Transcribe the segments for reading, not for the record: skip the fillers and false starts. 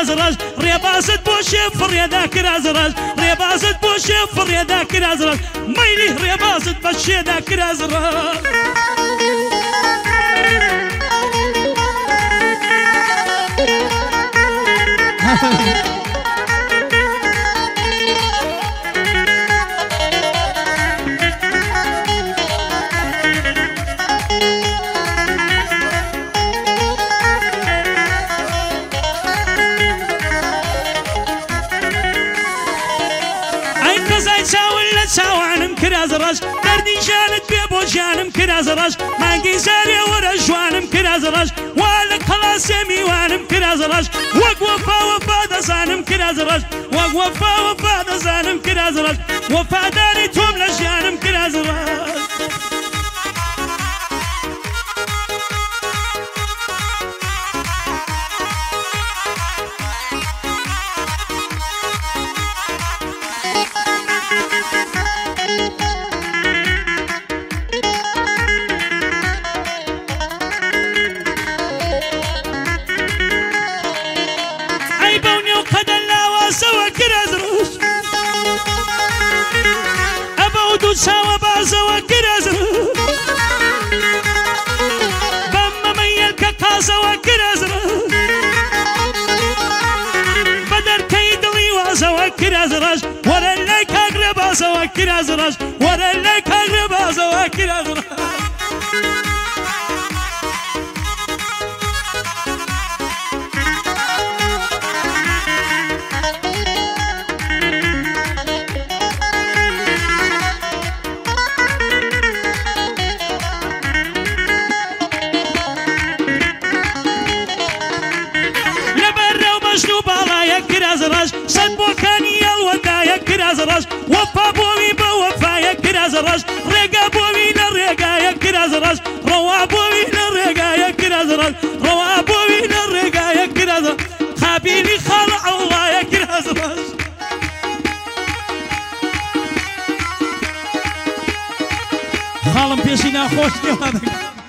كرازراج ريبازت بوشي فريدا كرازراج ريبازت بوشي فريدا كرازراج ميلي ريبازت بشيدا كرازراج چاوانم کرازراج دردی جانت بێ بۆ جانم کرازراج مانگی زارێ وەرە جوانم کرازراج وا لە قەڵاسێ میوانم کرازراج وەک وەفا وەفا دەزانم کرازراج وەک وەفا وەفا دەزانم کرازراج وەفاداری تۆم لە ژیانم کرازراج سوا بازوا كرازر بما ميل كقازوا كرازر بدر كيدلي وازوا كرازراج ورا لك اقرب ازوا كرازراج ورا لك اقرب ازوا كرازراج كرازراج صد بوكاني الودايا كرازراج وفا بوي بوفايا كرازراج رقا بوي نرقايا كرازراج روا بوي نرقايا كرازراج روا بوي نرقايا كرازراج خابيني خلع الله يا كرازراج خالم بيشينا خوش نيوانك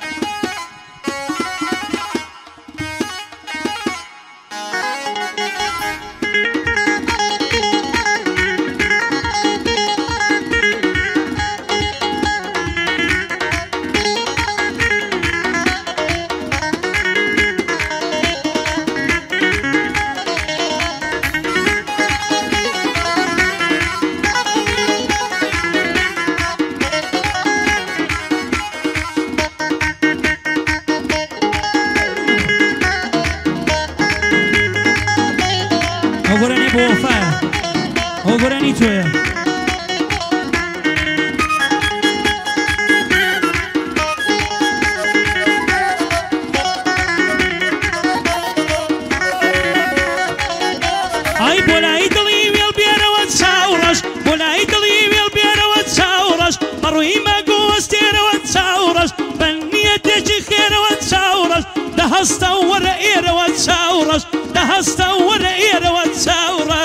Ogorani bofaya, ogorani toya. Ay bolay dali wil biera wat sauras, bolay dali wil biera wat sauras, maruima gostera wat sauras, baniyate jikhera wat sauras, da hasta wara era wat sauras. هستا ولا إيرا واتساورا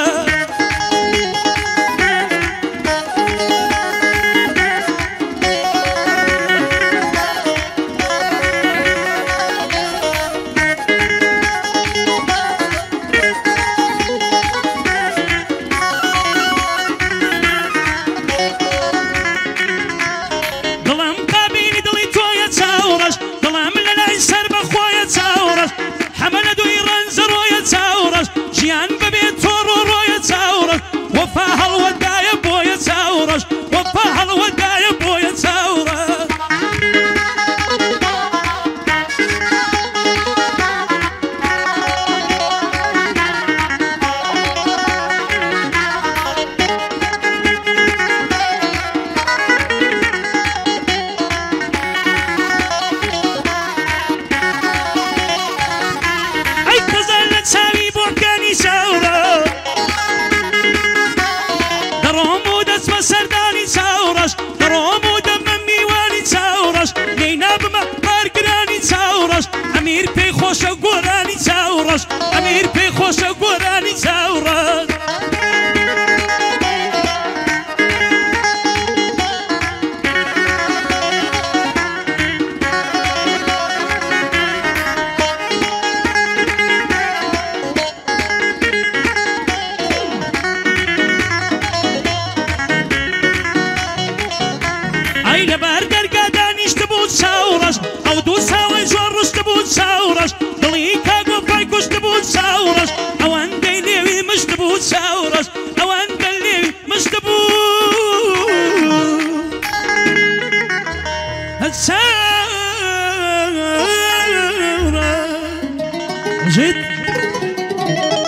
ظلام قابيني دلي تويا تساورس ظلام للاي سر بخويا تساورس حمل دوي رنزر ويا تساورس جيان ببيت تورو رويا تساورس وفاها الودايا بويا تساورس وفاها الودايا بويا تساورس سرداني ساورس دروم ودم ميواني مستبوت ساورس اوان قلبي مستبوت الساورة زيد